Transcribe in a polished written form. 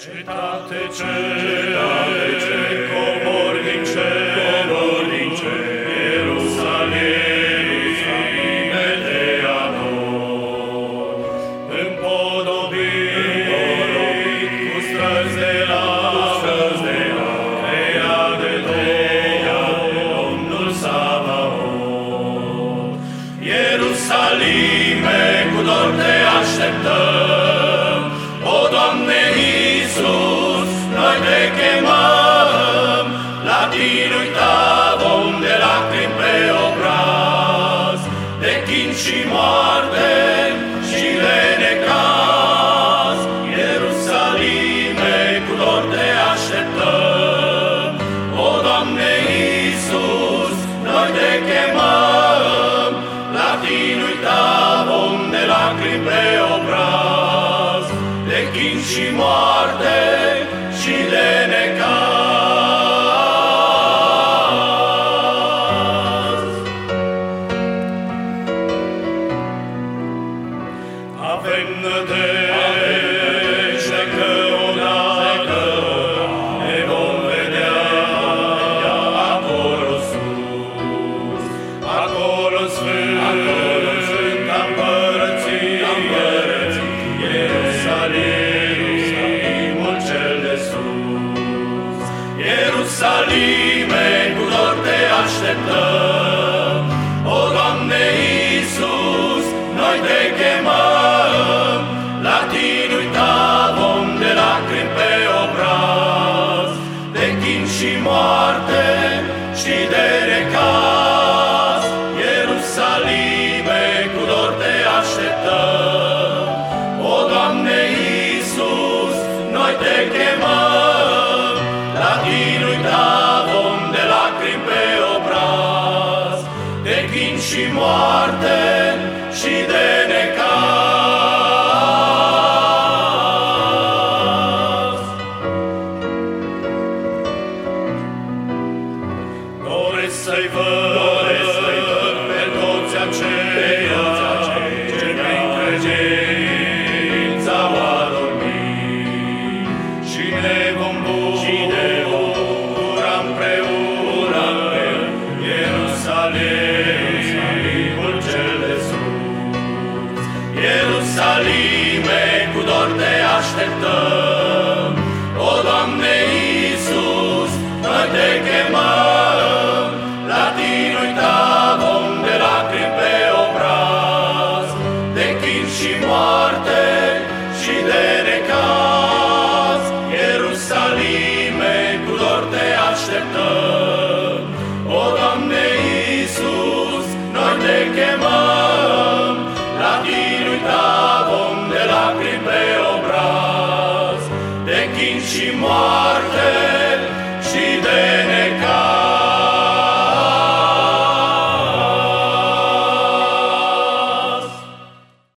Cetate ce cobor din cer, Ierusalime te ador, împodobit cu străzi de ea de Domnul Sabaoth. Ierusalime, cu dor te așteptăm, o Doamne Iisus, noi te chemăm, la tinul tavon de lacrimi pe obraz, de chin și moarte și de necaz. Ierusalime, cu dor te așteptăm, o Doamne Iisus, noi te chemăm, la tinul tavon de lacrimi pe obraz, de chin și moarte și de necaz. Avem nădejde că odată ne vom vedea acolo sus, acolo sfânta împărăție, Ierusalimul cel de sus. Ierusalime, cu dor te așteptăm, o Doamne Iisus, noi te chemăm, la tinul tavon de lacrimi pe obraz, de chin și moarte și de necaz. Ierusalime, cu dor te așteptăm, o Doamne Iisus, noi te chemăm, la tinul tavon de lacrimi pe obraz, de chin și moarte și de necaz. Doresc să-i văd pe toți aceia ce prin credință au adormit, și ne vom bucura împreună în Ierusalimul cel de sus. Ierusalime, cu dor te așteptăm, o Doamne Iisus, noi te chemăm, la tinul tavon de lacrimi pe obraz, de chin și moarte și de necaz. Ierusalime, cu dor te așteptăm, o Doamne Iisus, noi te chemăm, la tinul tavon de lacrimi pe obraz, de chin și moarte